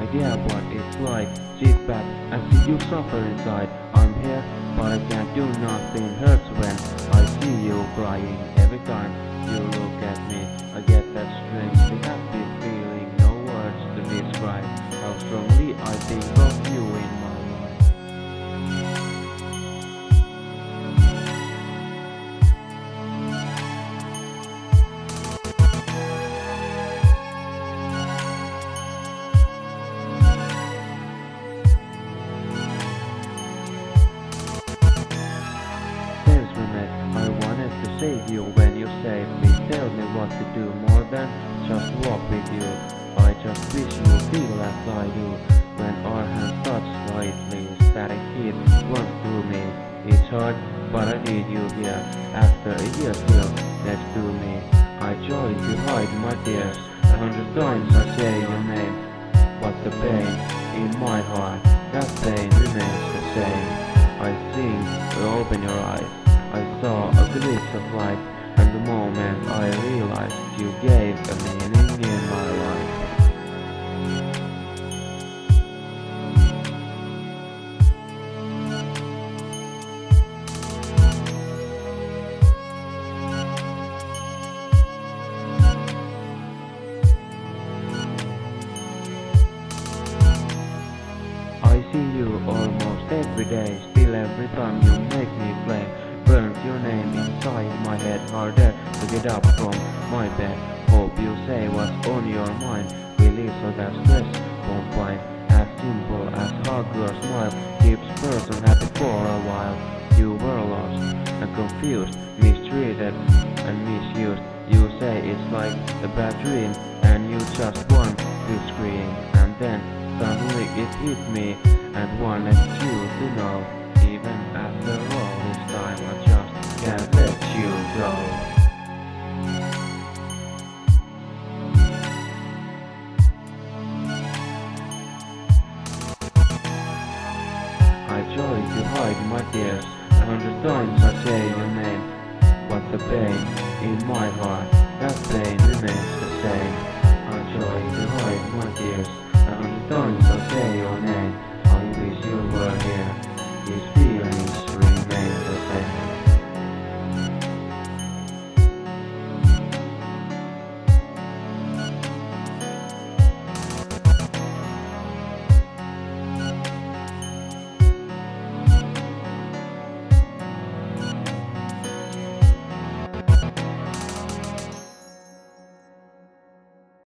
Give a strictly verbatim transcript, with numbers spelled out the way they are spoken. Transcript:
idea what it's like. Sit back and see you suffer inside. I'm here, but I can't do nothing. Hurts when I see you crying. Every time you look at me, I get that strangely happy feeling. No words to describe how strongly I think of you in my life. I wanted to save you when you saved me. Tell me what to do more than just walk with you. I just wish you feel as I do when our hands touch slightly. Static heat runs through me. It's hard, but I need you here. After a year still next to me, I try to hide my tears. A hundred times I say your name, but the pain in my heart, that pain remains the same. I sing, open your eyes. I saw a glimpse of light, and the moment I realized you gave a meaning in my life. I see you almost every day, still every time you make me play. Burnt your name inside my head, harder to get up from my bed. Hope you say what's on your mind, release all that stress combined. As simple as hug or smile keeps person happy for a while. You were lost and confused, mistreated and misused. You say it's like a bad dream and you just want to scream. And then suddenly it hit me and wanted you to know, even after all this time I just can't let you go. I try to hide my tears, a hundred times I say your name, but the pain in my heart, that pain remains the same. I try to hide my tears, a hundred times I say your name,